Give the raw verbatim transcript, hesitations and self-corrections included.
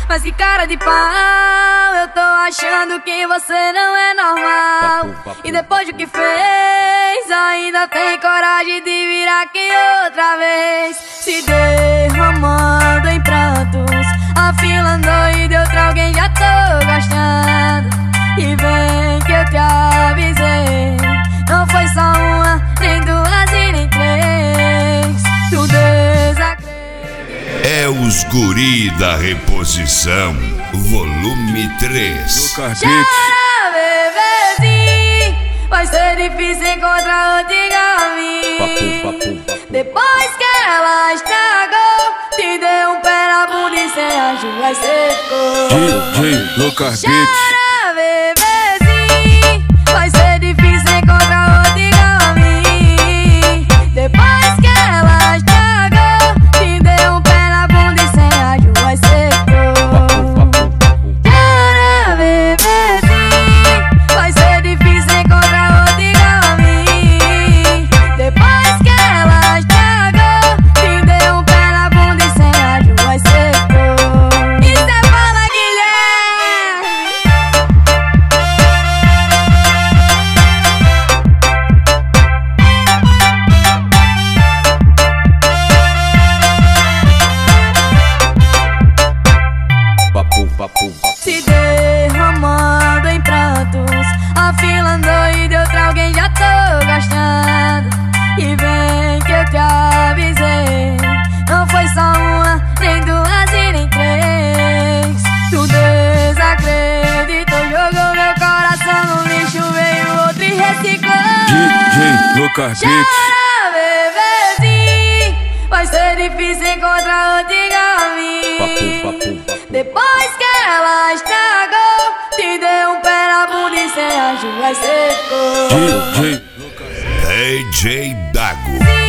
Mas que cara de pau, eu tô achando que você não é normal. E depois do que fez, ainda tem coragem de vir aqui outra vez, se derramando em prantos, afilando e de outra alguém já tô gostando. E vem que eu te avisei, não foi só uma, nem duas e nem três. Tu desacredita. É os guri da reposição, volume três. Chora, bebezinho, vai ser difícil encontrar outro igual a mim. Depois que ela estragou, te deu um pé na bunda e sem ajuda secou. D J Lucas Beats. Chora, bebezinho, vai ser difícil encontrar outro igual a mim. Depois que ela estragou, te deu um pé na bunda e sem ajuda secou. Chora, bebezinho, vai ser difícil encontrar outro igual a mim. Depois que ela estragou, te deu um pé na bunda e sem ajuda secou. E cê fala, Guilherme. Papo, papo, Se derramando em prantos, afilando e de outra alguém já tô gostando. E vem que eu te avisei, não foi só uma, nem duas e nem três. Tu desacreditou, jogou meu coração no lixo, veio outro e reciclou. D J Lucas Beats. Chora, bebezinho, vai ser difícil encontrar outro igual a mim. Papo, papo, papo. Depois que ela estragou, te deu um pé na bunda e sem ajuda secou. D J D J Dago.